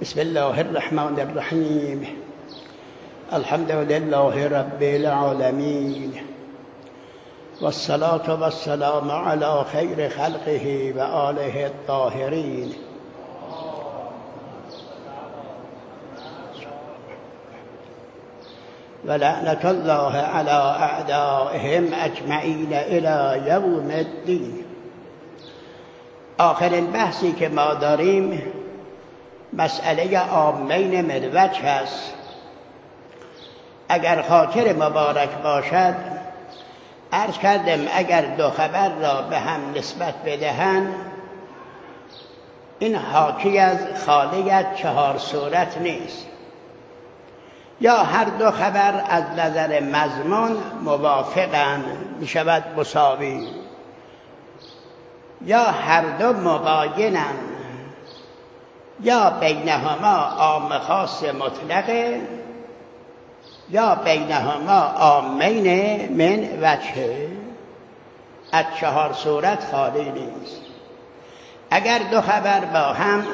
بسم الله الرحمن الرحیم. الحمد لله رب العالمین والصلاة والسلام علی خیر خلقه و آله الطاهرین. ولعنة الله علی اعدائهم اجمعین الی یوم الدین. آخرین بحثی که ما داریم مسئله عامین مروج هست. اگر خاطر مبارک باشد عرض کردم اگر دو خبر را به هم نسبت بدهند این حاکی از خالیت چهار صورت نیست. یا هر دو خبر از نظر مضمون موافقند می شود مساوی، یا هر دو مباینند، یا بینهما عام خاص مطلقه، یا بینهما عامین من وجهه. از چهار صورت خالی نیست. اگر دو خبر با هم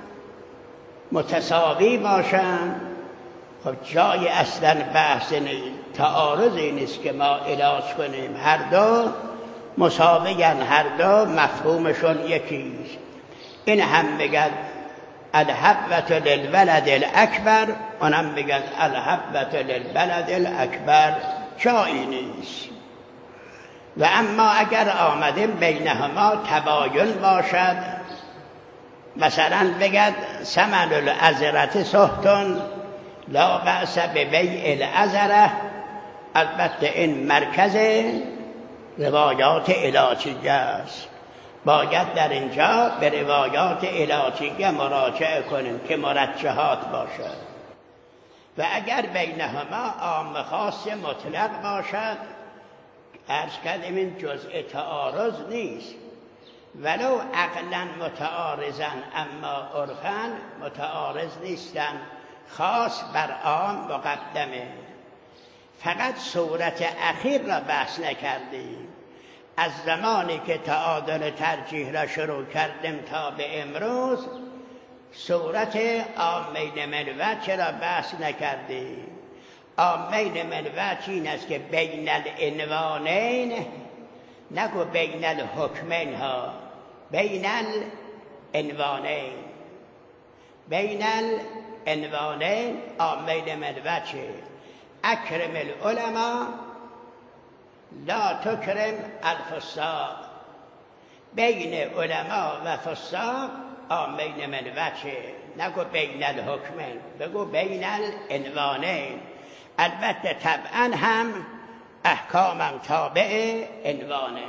متساوی باشند خب جای اصلا بحث نیست، تعارضی نیست که ما علاج کنیم. هر دو مساویان، هر دو مفهومشون یکیست. این هم بگن الحبة للولد الاکبر، اونم بگن الحبة للبلد الاکبر، جایی نیست. و اما اگر آمدیم بینهما تباین باشد، مثلا بگد ثمن العذرة سهتون لا بأس ببیع العذرة، البته این مرکز روایات علاجیه است. باید در اینجا به روایات علاجیه مراجعه کنیم که مرجحات باشد. و اگر بینهما عام خاص مطلق باشد عرض کردیم این جزء تعارض نیست، ولو عقلا متعارضن اما عرفا متعارض نیستن. خاص بر عام مقدمه. فقط صورت اخیر را بحث نکردیم. از زمانی که تعادل ترجیح را شروع کردیم تا به امروز صورت عامین من وجه را بحث نکردیم. عامین من وجه این است که بین العنوانین، نگو بین الحکمین ها، بین العنوانین، بین العنوانین عامین من وجه. اکرم العلماء لا تکرم الفساق. بین علماء و فساق عامین من وجه، نگو بین الحکمین، بگو بین العنوانین. البته طبعا هم احکامم تابع عنوانه.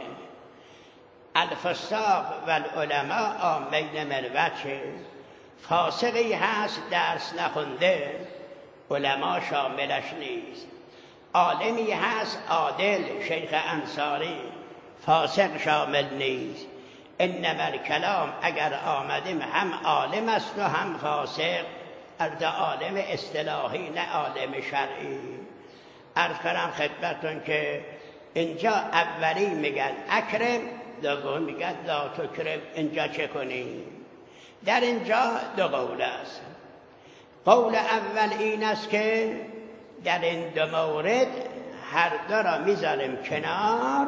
الفساق و العلماء عامین من وجه. فاسقی هست درس نخونده، علما شاملش نیست. عالمی هست عادل، شیخ انصاری، فاسق شامل نیست. انما الکلام اگر آمدیم هم عالم است و هم فاسق، از عالم اصطلاحی نه عالم شرعی. عرض کنم خدمتون که اینجا اولی میگن اکرم، دوم میگن لا تکرم. اینجا چه کنیم؟ در اینجا دو قول است. قول اول این است که در این دو مورد هر دو را میذاریم کنار،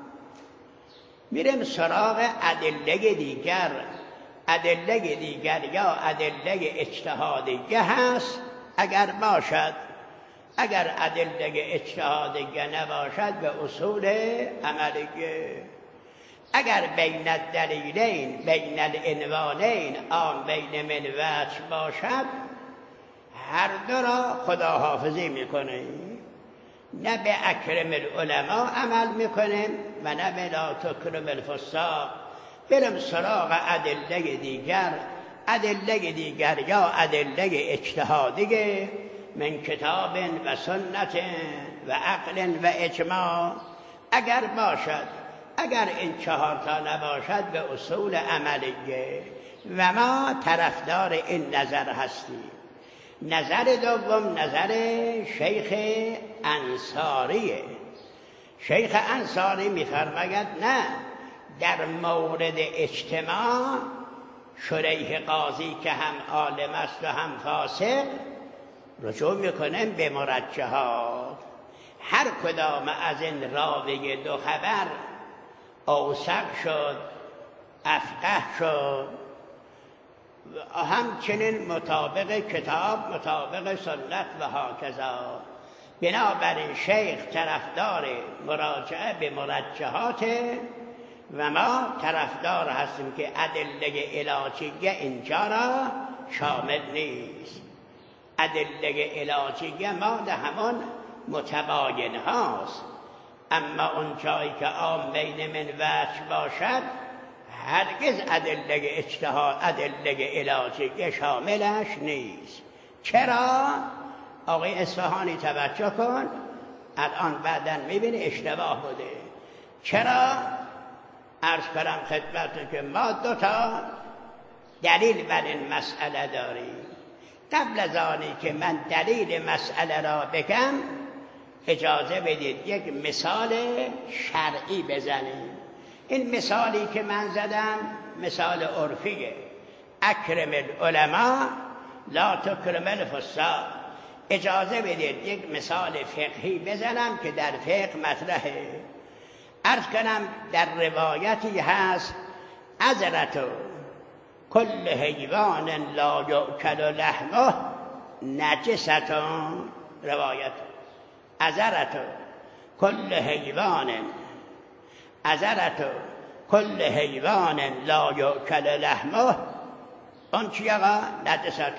میریم سراغ ادله دیگر. ادله دیگر یا ادله اجتهادیه هست اگر باشد. اگر ادله اجتهادیه نباشد به اصول عملیه. اگر بین الدلیلین بین العنوانین عامین من وجه باشد هر دو را خداحافظی میکنیم. نه به اکرم العلماء عمل میکنیم و نه به لا تکرم الفساق. بریم سراغ ادله دیگر. ادله دیگر یا ادله اجتهادیه من کتاب و سنت و عقل و اجماع اگر باشد. اگر این چهار تا نباشد به اصول عملیه و ما طرفدار این نظر هستیم. نظر دوم نظر شیخ انصاریه. شیخ انصاری میفرماید نه، در مورد اجتماع شریح قاضی که هم عالم است و هم فاسق رجوع میکنن به مرجحات. هر کدام از این راوی دو خبر اوثق شد، افقه شد، همچنین مطابق کتاب، مطابق سنت و هاکذا. بنابراین شیخ طرفدار مراجعه به مرجحات و ما طرفدار هستیم که ادله علاجیه اینجا را شامل نیست. ادله علاجیه مال همون متباین هاست، اما اون جایی که عامین من وجه باشد هرگز ادله اجتهاد، ادله علاجیه شاملش نیست. چرا؟ آقای اصفهانی توجه کن، الان بعداً میبینی اشتباه بوده. چرا؟ عرض کنم خدمت که ما دو تا دلیل بر این مسئله داریم. قبل از آنی که من دلیل مسئله را بگم اجازه بدید یک مثال شرعی بزنیم. این مثالی که من زدم مثال عرفیه. اکرم العلماء لا تکرم الفساق. اجازه بدید یک مثال فقهی بزنم که در فقه مطرحه. عرض کنم در روایتی هست عذرت کل حیوان لا یؤکل لحمه نجست. روایت عذرت کل حیوان، عذرت کل حیوان لا یؤکل لحمه اون چی آقا؟ نجست.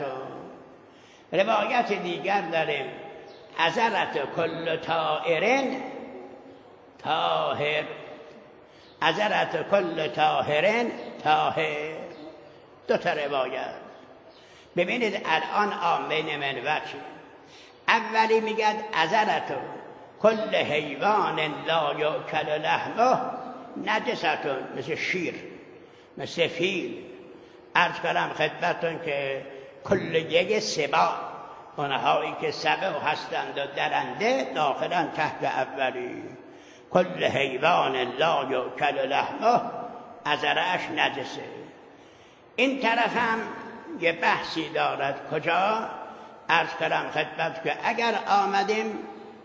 روایت دیگر داریم عذرت کل طائر طاهر، عذرت کل طاهر طاهر. دو تا روایت. ببینید الان آمین من وجه. اولی میگد عذرت کل حیوان لا یؤکل لحمه نجست، مثل شیر، مثل فیل. عرض کنم خدمتتون که کل یک سبا، اونهایی که سبا هستند و درنده داخلا تحت اولی. کل حیوان لا یؤکل لحمه عذرش نجسه. این طرف هم یه بحثی دارد. کجا؟ عرض کنم خدمت که اگر آمدیم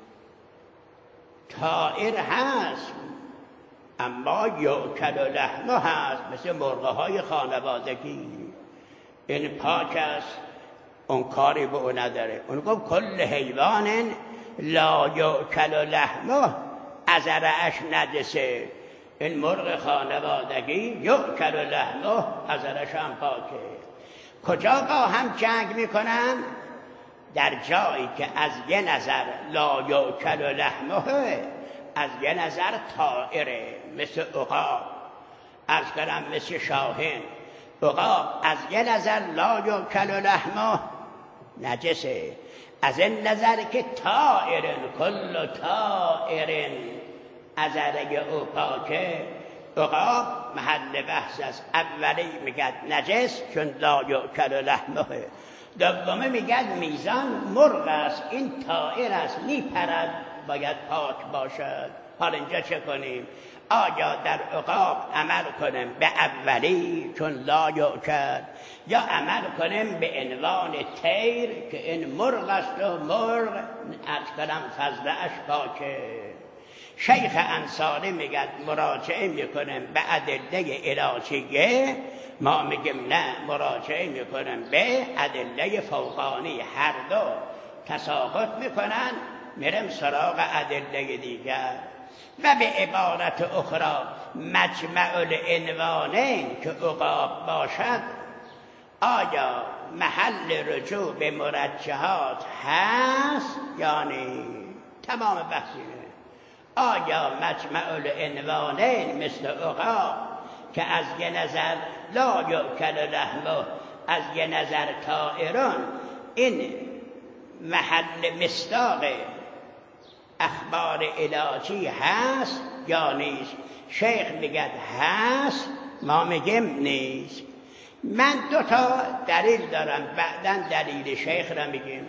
طائر هست اما یؤکل لحمه هست، مثل مرغه های خانوادگی، این پاک است، اون کاری به اون نداره. اون گفت کل حیوان لا یؤکل لحمه عذرش نجسه. این مرغ خانوادگی یؤکل لحمه عذرش هم پاکه. کجا با هم جنگ میکنن؟ در جایی که از یه نظر لا یؤکل لحمه، از یه نظر طائره، مثل عقاب، عرض کنم مثل شاهین. عقاب از یه نظر لا یؤکل لحمه نجسه، از این نظر که طائرن کل طائرن عذره او پاکه. عقاب محل بحث است. اولی میگد نجس چون لا یؤکل لحمه، دومی میگد میزان مرغ است، این طائر است، میپرد، باید پاک باشد. حالا اینجا چه کنیم؟ آیا در عقاب عمل کنیم به اولی چون لا یؤکل، یا عمل کنیم به عنوان طیر که این مرغ است و مرغ از کنم فضلش پاکه؟ شیخ انصاری میگه مراجعه میکنیم به ادله علاجیه، ما میگیم نه، مراجعه میکنیم به ادله فوقانی. هر دو تساقط میکنن، میرم سراغ ادله دیگر. و به عبارت اخرى مجمع العنوانین که عقاب باشد، آیا محل رجوع به مرجحات هست یا نه؟ تمام بحثیه. آیا مجمع العنوانین مثل عقاب که از یه نظر لا یؤکل لحمه، از یه نظر طائرون، این محل مصداق اخبار علاجی هست یا نیست؟ شیخ میگه هست، ما میگیم نیست. من دو تا دلیل دارم، بعداً دلیل شیخ را میگیم.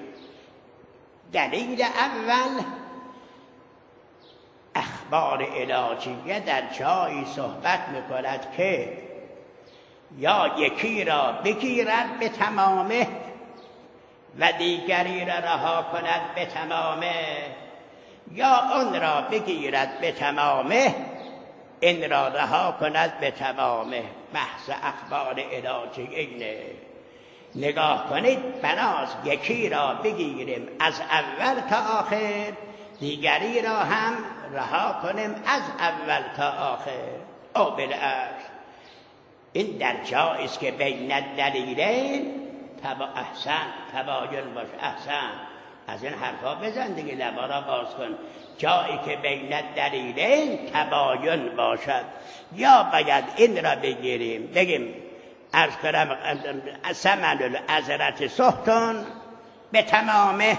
دلیل اول، اخبار علاجیه در جایی صحبت میکند که یا یکی را بگیرد به تمامه و دیگری را رها کند به تمامه، یا آن را بگیرد به تمامه این را رها کند به تمامه. بحث اخبار الهی اینه. نگاه کنید، بناست یکی را بگیریم از اول تا آخر، دیگری را هم رها کنیم از اول تا آخر. او بالعکس این در جایی است که بین الدلیلین احسن تباین باش. احسن از این حرفا بزن دیگه، لبا را باز کن. جایی که بین الدلیلین تباین باشد، یا باید این را بگیریم بگیم عرض کنم ثمن العذرة سحت به تمامه،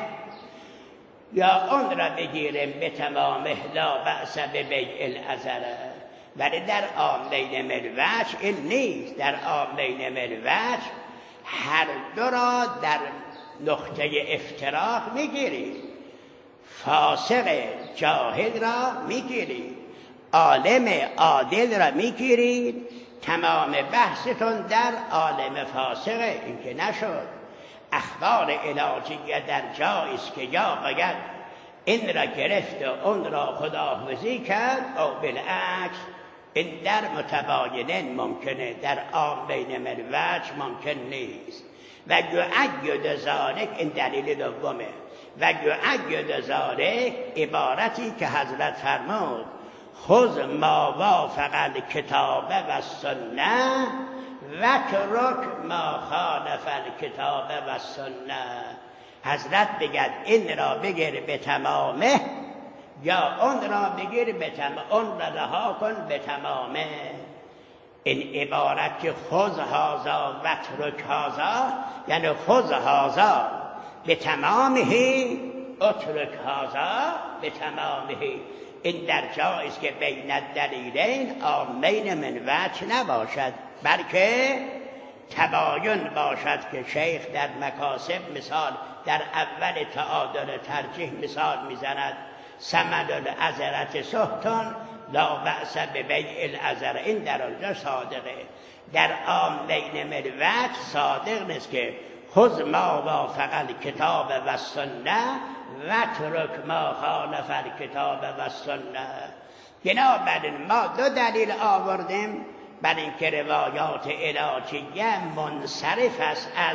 یا اون را بگیریم به تمامه لا بأس ببیع العذرة. ولی در عامین من الوجه این نیست. در عامین من الوجه هر دو را در نقطه افتراق میگیرید. فاسق جاهل را میگیرید، عالم عادل را میگیرید. تمام بحثتون در عالم فاسقه. این که نشد. اخبار الهیه در جایی است که یا باید این را گرفت و اون را خداحافظی کرد، او بالعکس این در متباینین ممکنه، در عامین من الوجه ممکن نیست. و یؤید ذلک این دلیل دومه. و یؤید ذلک عبارتی که حضرت فرمود خذ ما وافق الکتاب و السنه و ترک ما خالف الکتاب و السنه. حضرت بگد این را بگیر به تمامه، یا اون را بگیر به تمامه، اون را رها کن به تمامه. این عبارت که خذ هذا و ترک هذا، یعنی خذ هذا به تمامه اترک هذا به تمامه. این در جایی است که بین الدلیلین عامین من وجه نباشد، بلکه تباین باشد که شیخ در مکاسب مثال در اول تعادل ترجیح مثال میزند ثمن العذرة سحت لا بأس ببیع العذرة. این در آنجا صادقه. در عامین من الوجه صادق نیست که خذ ما وافق الکتاب و السنه و ترک ما خالف الکتاب و السنه. بنابراین ما دو دلیل آوردیم بر اینکه روایات الهیه منصرف است از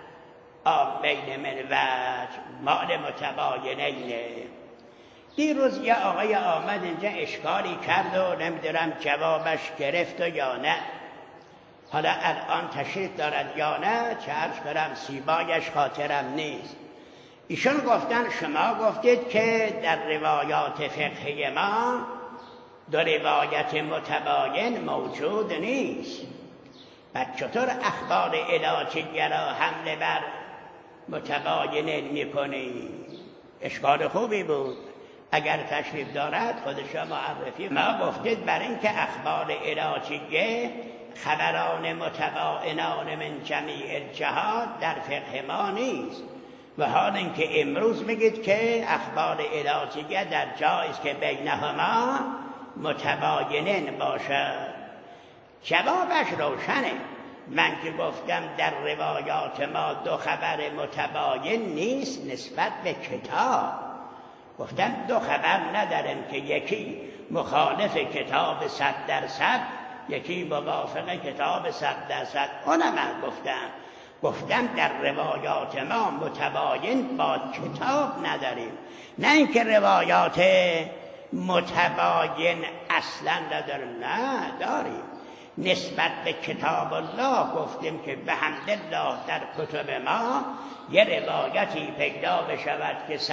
عامین من الوجه، مال متباینینه. دیروز یه آقای آمد اینجا اشکالی کرد و نمیدونم جوابش گرفت و یا نه. حالا الان تشریف دارد یا نه چه عرض کنم، سیبایش خاطرم نیست. ایشون گفتن شما گفتید که در روایات فقهی ما دو روایت متباین موجود نیست، بعد چطور اخبار الهیه را حمله بر متباینین میکنی؟ اشکال خوبی بود. اگر تشریف دارد خودشا معرفی. ما گفتید برای اینکه اخبار الهیه خبران متباینان من جمیع الجهات در فقه ما نیست، و حال اینکه امروز میگید که اخبار الهیه در جایی است که بینهما متباینین باشد. جوابش روشنه. من که گفتم در روایات ما دو خبر متباین نیست نسبت به کتاب. گفتم دو خبر ندارن که یکی مخالف کتاب 100%، یکی موافق کتاب 100%. اونم من گفتم در روایات ما متباین با کتاب نداریم، نه اینکه روایات متباین اصلا نداریم، نه داریم. نسبت به کتاب الله گفتیم که به حمدالله در کتب ما یه روایتی پیدا بشود که 100%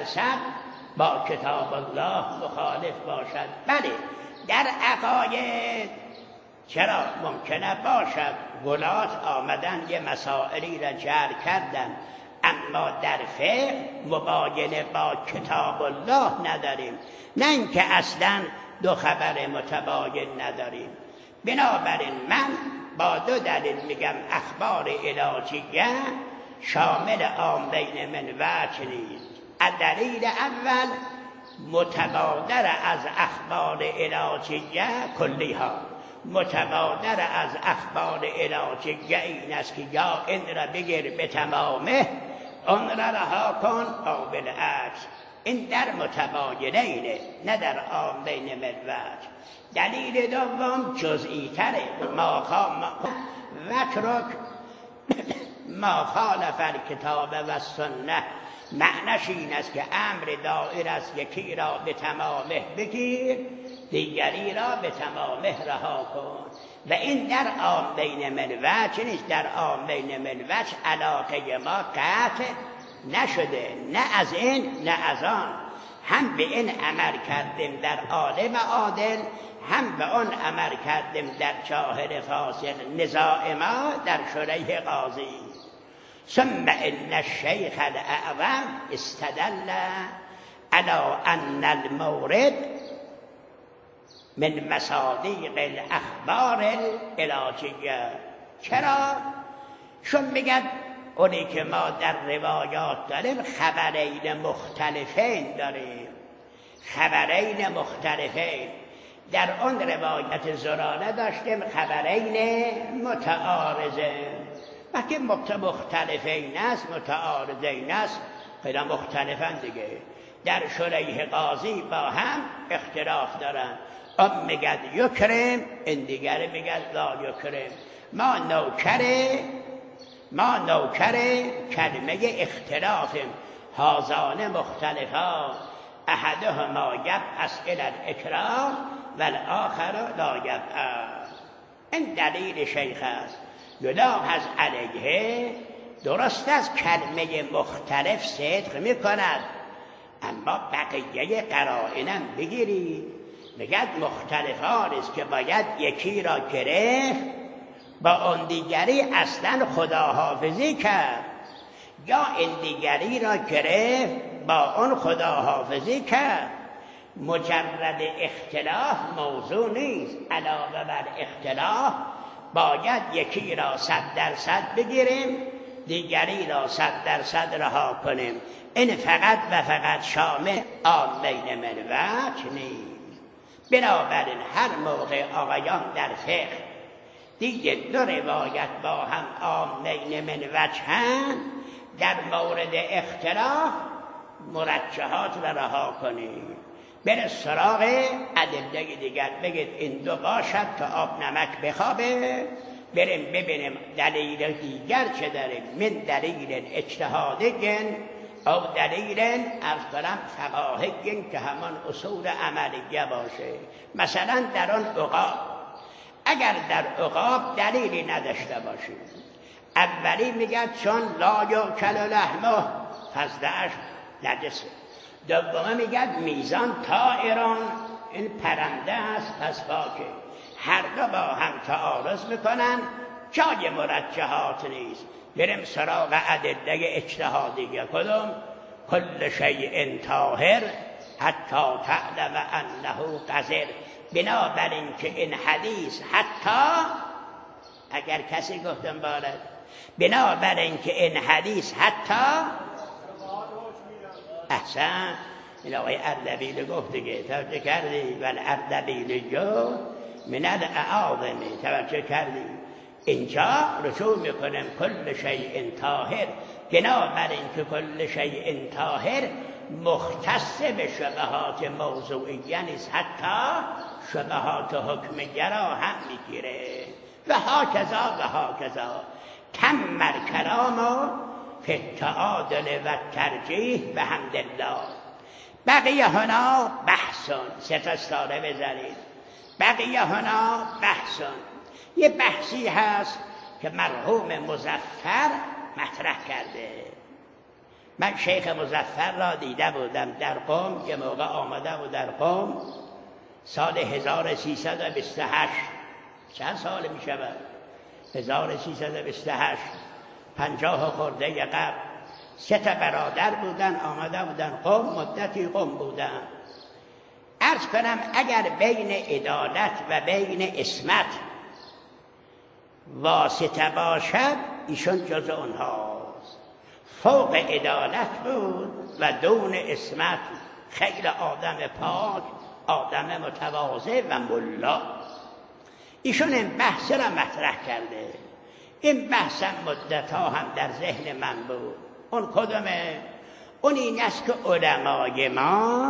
با کتاب الله مخالف باشد. بله در عقاید چرا ممکنه باشد، ولات آمدن یه مسائلی را جر کردن، اما در فقه مباینه با کتاب الله نداریم، نه اینکه اصلا دو خبر متباین نداریم. بنابراین من با دو دلیل میگم اخبار الهیه شامل عامین من وجه نیست. دلیل اول متبادر از اخبار الهیه کلیها، متبادر از اخبار علاج این است که یا این را بگیر به تمامه آن را رها کن او بالعکس. این در متباینینه نه در عامین ملوج. دلیل دوم جزئی تره. وترک ما خالف الکتاب و سنه، معنیش این است که امر دایر است یکی را به تمامه بگیر دیگری را به تمامه رها کن. و این در عامین ملوج نیست. در عامین ملوج علاقه ما قطع نشده، نه از این نه از آن. هم به این امر کردیم در عالم عادل، هم به آن امر کردیم در جاهل فاسق. نزاع ما در شریح قاضی. ثم ان الشیخ الاعظم استدل على ان المورد من مصادیق الاخبار العلاجیه. چرا؟ چون میگن اونی که ما در روایات داریم خبرین مختلفین داریم. خبرین مختلفین در آن روایت زراره داشتیم خبرین متعارضه. وقتی مختلفین است متعارضین است خیلی مختلفن دیگه. در شریح قاضی با هم اختلاف دارن. اون میگد یکرم، این دیگر میگد لا یکرم. ما نوکر کلمه اختلافیم. هازان مختلفان احدهما یبعث الی الاکراه و الاخر لا یبعث. این دلیل شیخ است. یلاحظ علیه، درست از کلمه مختلف صدق میکند، اما بقیه قرائنم بگیرید. میگد مختلفان است که باید یکی را گرفت با اون دیگری اصلا خداحافظی کرد، یا این دیگری را گرفت با اون خداحافظی کرد. مجرد اختلاف موضوع نیست. علاوه بر اختلاف باید یکی را 100% بگیریم دیگری را 100% رها کنیم. این فقط و فقط شامل عامین ملوج نیست. بنابراین هر موقع آقایان در فقه دیگه دو روایت با هم عامین ملوج هم، در مورد اختلاف مرجحات را رها کنید. بره سراغ ادله دیگر، بگید این دو باشد تا آب نمک بخوابه. بریم ببینیم دلیل دیگر چه داریم. من دلیل اجتهادین او دلیل از کنم فقاهین که همان اصول عملیه باشه. مثلا در آن عقاب، اگر در عقاب دلیلی نداشته باشیم، اولی میگه چون لا یاکل لحمه فزدهش نجسه. دومه میگه میزان طائران، این پرنده است پس پاکه. هر دو با هم تعارض میکنن، جای مرجحات نیست. بریم سراغ ادله اجتهادیه. کدوم؟ کل شیء طاهر حتی تعلم انه قذر. بنابراین که این حدیث حتی، اگر کسی گفتم بارد، بنابراین که این حدیث حتی، احسن، این آقای اردبیل گفت دیگه، توجه کردی؟ ولی اردبیل جو من الاعاظم، توجه کردی؟ اینجا رجوع میکنم کل شیء طاهر. بنابراین که کل شیء طاهر مختص به شبهات موضوعیه نیست، حتی شبهات حکمیه را هم میگیره. و هاکذا تم کلام فی التعادل و ترجیح و حمدالله. بقیه هنا بحثون، سه تا استاره بزنید. بقیه هنا بحثون، یه بحثی هست که مرحوم مظفر مطرح کرده. من شیخ مظفر را دیده بودم در قم، یه موقع آمده بود در قم سال 1328. چند سال می شود؟ 1328، 50 خورده قبل. 3 برادر بودن، آمده بودن قم، مدتی قم بودن. عرض کنم اگر بین عدالت و بین عصمت واسطه باشد، ایشون جز اونهاست. فوق عدالت بود و دون عصمت. خیلی آدم پاک، آدم متواضع و ملا. ایشون این بحث را مطرح کرده. این بحث مدت‌ها هم در ذهن من بود. اون کدومه؟ اون این است که علمای ما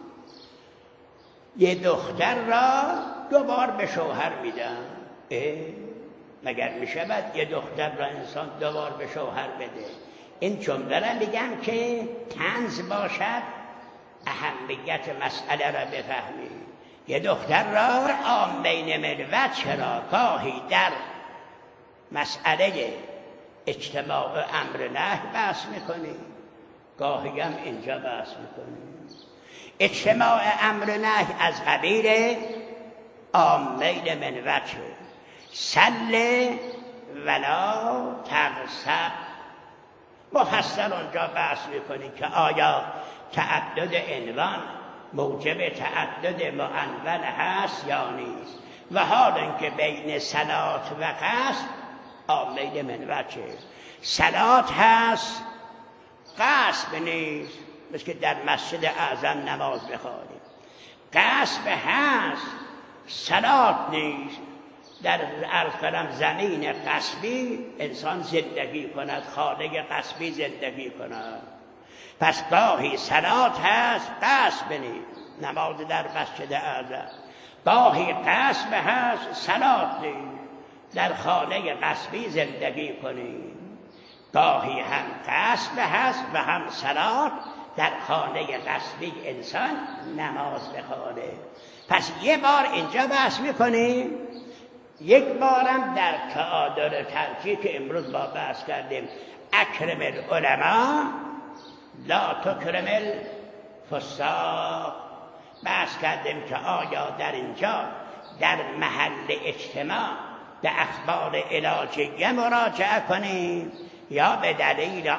یه دختر را 2 بار به شوهر میدن. مگر میشود یه دختر را انسان 2 بار به شوهر بده؟ این جمله را میگم که طنز باشد، اهمیت مسئله را بفهمید. یه دختر را عامین ملت چرا گاهی در مسئله اجتماع امر نهی بحث میکنی، گاهی هم اینجا بحث میکنی. اجتماع امر نهی از قبیل عامین ملت، سل ولا تغصب. مفصل اونجا بحث میکنی که آیا تعدد عنوان موجب تعدد معنون هست یا نیست، و حال اینکه بین صلات و قصد عامین منوچه. صلات هست، قصد نیست، مثل که در مسجد اعظم نماز بخوانیم. قصد هست، صلات نیست. در عرض کنم زمین قصبی انسان زندگی کند، خانه قصبی زندگی کند. پس گاهی صلات هست، قصب نیست، نماز در مسجد اعظم. گاهی قصب هست، صلات نیست، در خانه قصبی زندگی کنیم. گاهی هم قصب هست و هم صلات، در خانه قصبی انسان نماز بخوانه. پس یه بار اینجا بحث میکنیم، یک بارم در تعادل ترجیح که امروز با بحث کردیم، اکرم العلماء لا تکرم الفساق، بحث کردیم که آیا در اینجا در محل اجتماع به اخبار علاجیه مراجعه کنیم یا به دلیل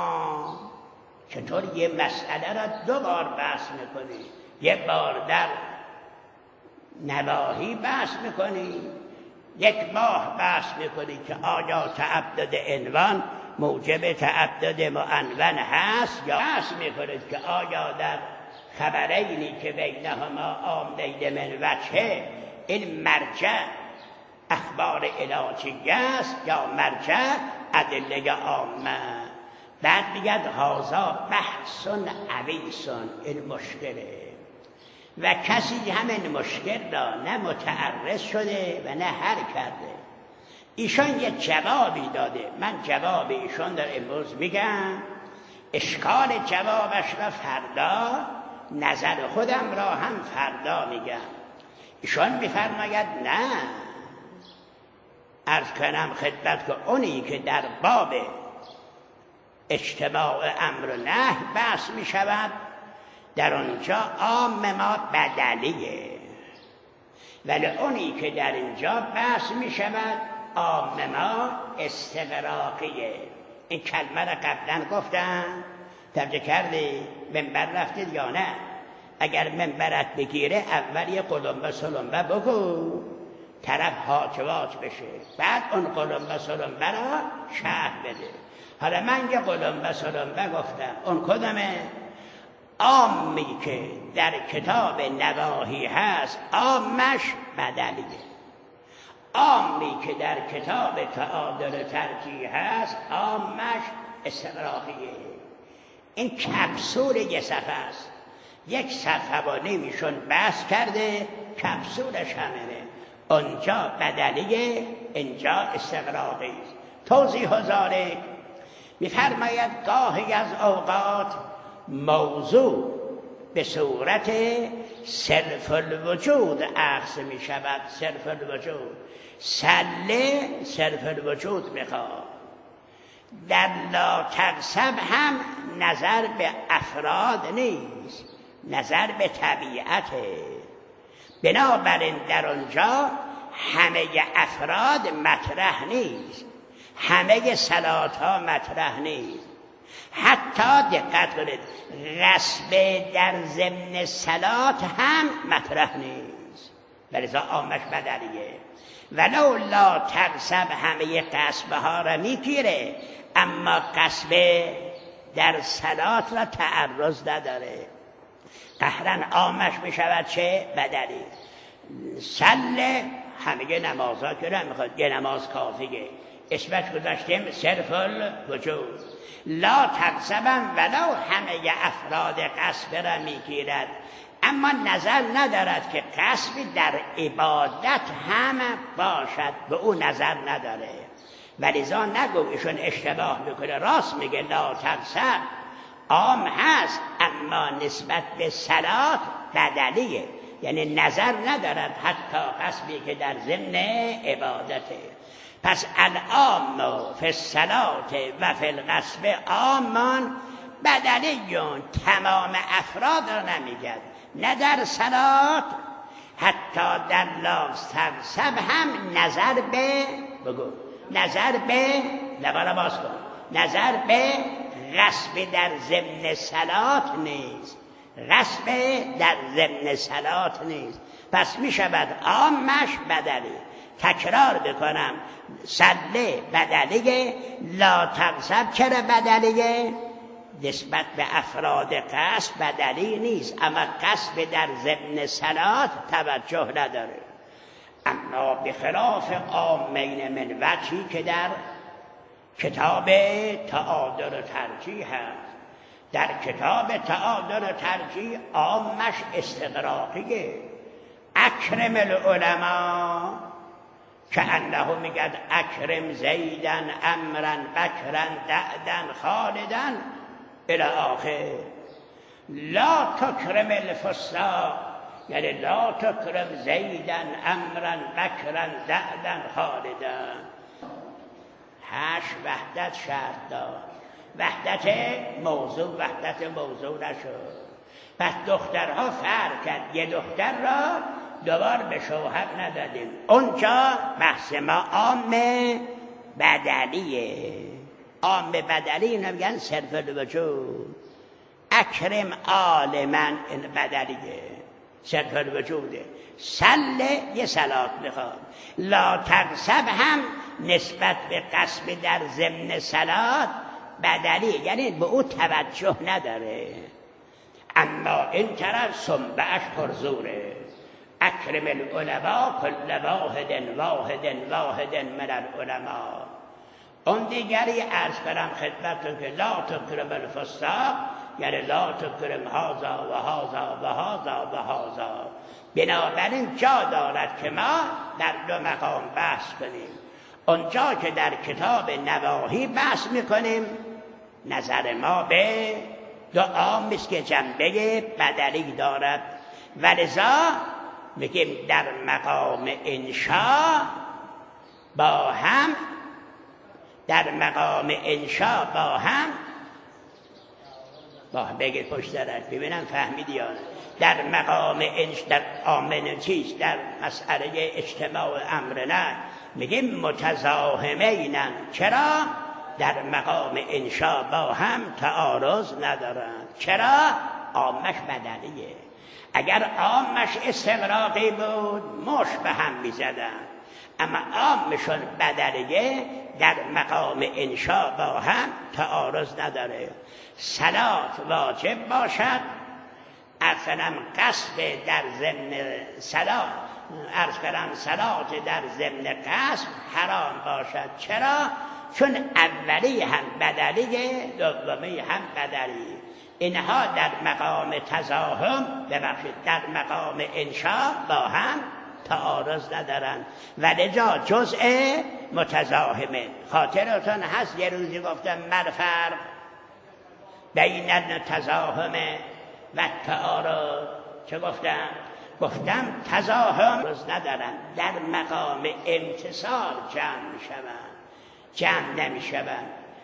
چطور یه مسئله را 2 بار بحث میکنیم؟ یک بار در نواهی بحث میکنیم، یک ماه بحث میکنیم که آیا تعدد عنوان موجب تعدد معنون هست، یا بحث میکنید که آیا در خبرینی که بینهما عامین من وجهه این مرجع اخبار علاجیه است یا مرجع ادله عامه. بعد میگد هازا بحثون عویسون، این مشکله و کسی همین مشکل را نه متعرض شده و نه حل کرده. ایشان یه جوابی داده، من جواب ایشان در امروز میگم، اشکال جوابش را فردا، نظر خودم را هم فردا میگم. ایشان میفرماید نه، عرض کنم خدمت که اونی که در باب اجتماع امر و نهی بحث میشود در آنجا عام ما بدلیه، ولی اونی که در اینجا بحث میشود عام ما استغراقیه. این کلمه را قبلا گفتم، توجه کردی؟ منبر رفتید یا نه؟ اگر منبرت بگیره اول یه قلمبه سلمبه بگو، طرف هاچواج بشه، بعد اون قلمبه سلمبه را شرح بده. حالا من یه قلمبه سلمبه گفتم، اون کدامه؟ عامی که در کتاب نواهی هست عامش بدلیه، عامی که در کتاب تعادل ترجیح هست عامش استغراقیه. این کپسول یه صفحه است، 1 صفحه و نیمیشون بحث کرده، کپسولش همینه، اونجا بدلیه، اینجا استغراقی است. توضیح و ذالک میفرماید گاهی از اوقات موضوع به صورت صرف الوجود اخذ می شود. صرف الوجود، سله صرف الوجود میخواد. در لا تغصب هم نظر به افراد نیست، نظر به طبیعته. بنابراین در آنجا همه افراد مطرح نیست، همه صلات ها مطرح نیست. حتی دقت کنید، غصب در ضمن صلات هم مطرح نیست، ولذا عامش بدلیه. ولو لا تغصب همه غصب ها را میگیره، اما غصب در صلات را تعرض نداره. قهرن عامش میشود چه؟ بدلی. سل همه نمازها که نمیخواد، یه نماز کافیه، اسمش گذاشتیم صرف الوجود. لا تقصبم ولو همه افراد قصب را میگیرد، اما نظر ندارد که قصبی در عبادت هم باشد، به او نظر نداره. ولیزا نگو ایشون اشتباه میکنه، راست میگه. لا تقصب عام هست، اما نسبت به صلات بدلیه، یعنی نظر ندارد حتی قصبی که در ضمن عبادته. پس العام فی الصلات و فی القصب عامان بدلیون، تمام افراد را نمیگد، نه در صلات حتی در لا تقصب هم نظر به بگو نظر به لبالا باز کن، نظر به قصب در ضمن صلات نیست، قصب در ضمن صلات نیست. پس می شود عامش بدلی. تکرار بکنم، صله بدلیه، لا تقصب چرا بدلیه؟ نسبت به افراد قصب بدلی نیست، اما قصب در ضمن صلات توجه نداره. اما بخلاف عامین من وجهی که در کتاب تعادل و ترجیح هست، در کتاب تعادل و ترجیح عامش استغراقیه. اکرم العلماء که انه میگد اکرم زیدن امرن بکرن دعدن خالدن الی آخر. لا تکرم الفساق یعنی لا تکرم زیدن امرن بکرن دعدن خالدن. 8 وحدت شرط داد، وحدت موضوع نشد. پس دخترها فرق کرد، یه دختر را دوبار به شوهر ندادیم، اونجا بحث ما عام بدلیه. عام بدلی اینو میگن صرف الوجود. اکرم عالمن این بدلیه، صرف الوجوده. سله یه صلات میخواد. لا تقصب هم نسبت به قصب در ضمن صلات بدلی، یعنی به او توجه نداره. اما این طرف سنبهش پرزوره. اکرم العلماء کل واحد من العلماء. اون دیگری عرض کنم خدمتتون که لا تکرم الفساق یعنی لا تکرم هذا و هذا و هذا و هذا. بنابراین جا دارد که ما در 2 مقام بحث کنیم. اونجا که در کتاب نواهی بحث میکنیم، نظر ما به 2 عام است که جنبه بدلی دارد، ولذا میگیم در مقام انشاء با هم، در مقام انشاء با هم بگید پشت درک ببینم فهمیدی یا نه. در مقام در آمن چیز در مسئله اجتماع امر نه میگیم متزاحمینن. چرا؟ در مقام انشاء با هم تعارض ندارند. چرا؟ عامش بدلیه. اگر عامش استغراقی بود مش به هم میزدن، اما عامشون بدلیه، در مقام انشاء با هم تعارض نداره. صلات واجب باشد، ارسلم قصب در ضمن صلات، ارسلم صلات در ضمن قصب حرام باشد. چرا؟ چون اولی هم بدلیه، دومی هم بدلی. اینها در مقام تزاحم در مقام انشاء با هم تعارض ندارن، ولی جا جزء متزاحمه. خاطرتون هست یه روزی گفتم مرفرق بین التزاحم و تعارض. چه گفتم تزاحم ندارن، در مقام امتصال جمع نمیشوند.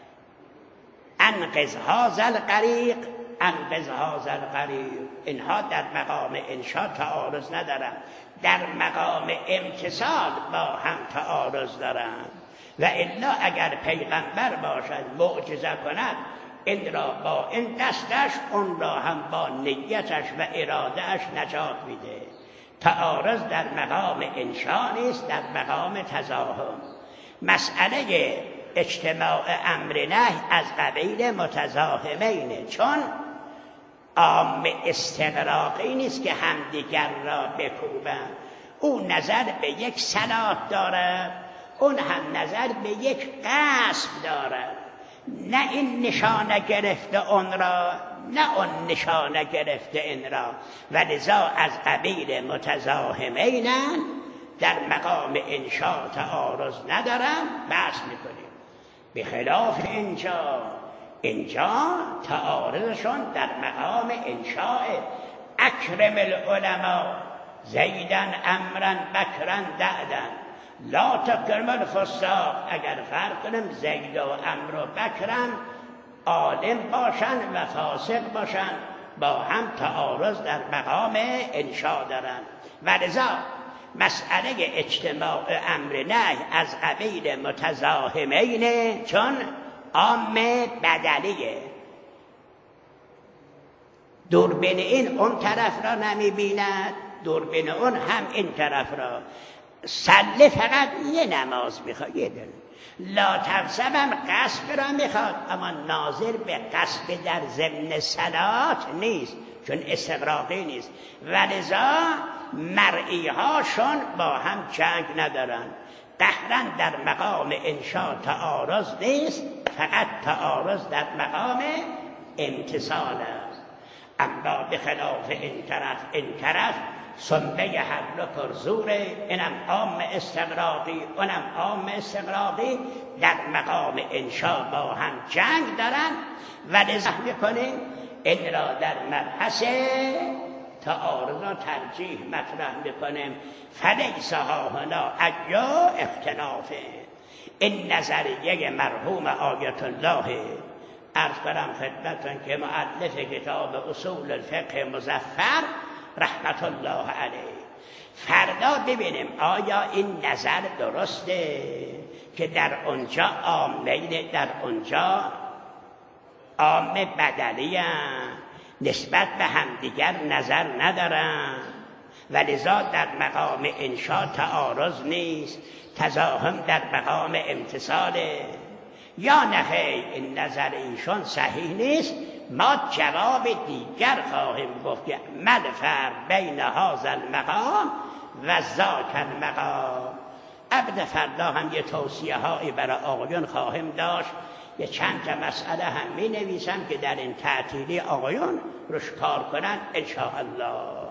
انقذ هذا الغریق، انقذ هذا الغریق. اینها در مقام انشاء تعارض ندارند، در مقام امتصال با هم تعارض دارند. و الا اگر پیغمبر باشد معجزه کند، این را با این دستش اون را هم با نیتش و ارادهش نجات میده. تعارض در مقام انشاء نیست، در مقام تزاحم. مسئله اجتماع امر نهی از قبیل متزاحمینه، چون عام استغراقی نیست که همدیگر را بکوبند. او نظر به یک صلاح دارد، اون هم نظر به یک قصد دارد. نه این نشانه گرفته اون را، نه اون نشانه گرفته این را، و لذا از قبیل متزاحمینن، در مقام انشاء تعارض ندارن. بحث میکنیم بخلاف اینجا تعارضشون در مقام انشاء. اکرم العلماء زیدن امرن بکرن دعدن لا تکرم الفساق. اگر فرق کنیم زید و امر و بکرن عالم باشن و فاسق باشن، با هم تعارض در مقام انشاء دارن. و لذا مسئله اجتماع امر نهی از قبیل متزاحمینه، چون عام بدلیه. دوربین این اون طرف را نمیبیند، دوربین اون هم این طرف را. صله فقط یه نماز میخواد، یه دل. لا تفسبم قصد را میخواد، اما ناظر به قصد در ضمن صلات نیست، چون استغراقی نیست. ولذا مرئی هاشون با هم جنگ ندارن. قهرا در مقام انشاء تعارض نیست، فقط تعارض در مقام امتصال است. اما به خلاف این طرف سنبه حل و پرزوره، اینم عام استغراقی اونم عام استغراقی، در مقام انشاء با هم جنگ دارن. و لذا میکنیم این را در مبحث تعارض و ترجیح مطرح میکنیم. فلیس هاهنا ایا اختلافه. این نظریه مرحوم آیت الله، عرض کنم خدمتتون که مؤلف کتاب اصول الفقه مظفر رحمت الله علیه، فردا ببینیم آیا این نظر درسته که در اونجا عام بدلی نسبت به همدیگر نظر ندارن، ولذا در مقام انشاء تعارض نیست، تزاحم در مقام امتصاله. یا نخیر این نظر ایشون صحیح نیست، ما جواب دیگر خواهیم گفت که مل فرق بین هذا المقام و ذاک المقام. ابد فردا هم یه توصیه هایی برای آقایون خواهیم داشت، یه چند تا مسئله هم می نویسم که در این تعطیلی آقایون روش کار کنن ان شاء الله.